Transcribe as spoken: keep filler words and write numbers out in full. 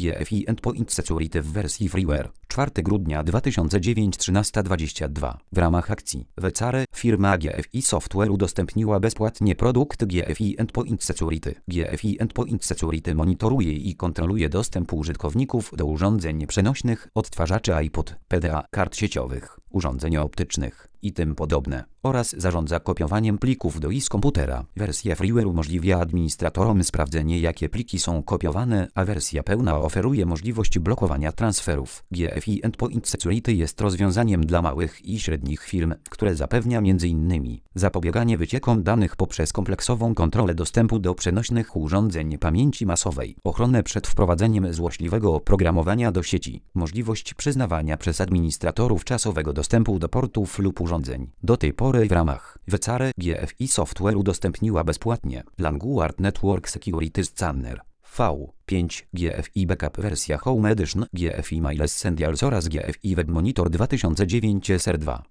G F I Endpoint Security w wersji freeware. czwartego grudnia dwa tysiące dziewięć trzynaście dwadzieścia dwa. W ramach akcji Wecare firma G F I Software udostępniła bezpłatnie produkt G F I Endpoint Security. G F I Endpoint Security monitoruje i kontroluje dostęp użytkowników do urządzeń przenośnych, odtwarzaczy iPod, P D A, kart sieciowych, urządzeń optycznych i tym podobne, oraz zarządza kopiowaniem plików do i z komputera. Wersja freeware umożliwia administratorom sprawdzenie, jakie pliki są kopiowane, a wersja pełna oferuje możliwość blokowania transferów. G F I Endpoint Security jest rozwiązaniem dla małych i średnich firm, które zapewnia m in zapobieganie wyciekom danych poprzez kompleksową kontrolę dostępu do przenośnych urządzeń pamięci masowej, ochronę przed wprowadzeniem złośliwego oprogramowania do sieci, możliwość przyznawania przez administratorów czasowego dostępu do portów lub urządzeń. Do tej pory w ramach Wecare G F I Software udostępniła bezpłatnie Vanguard Network Security Scanner V pięć, G F I Backup wersja Home Edition, G F I Mail Essentials oraz G F I Web Monitor dwa tysiące dziewięć S R dwa.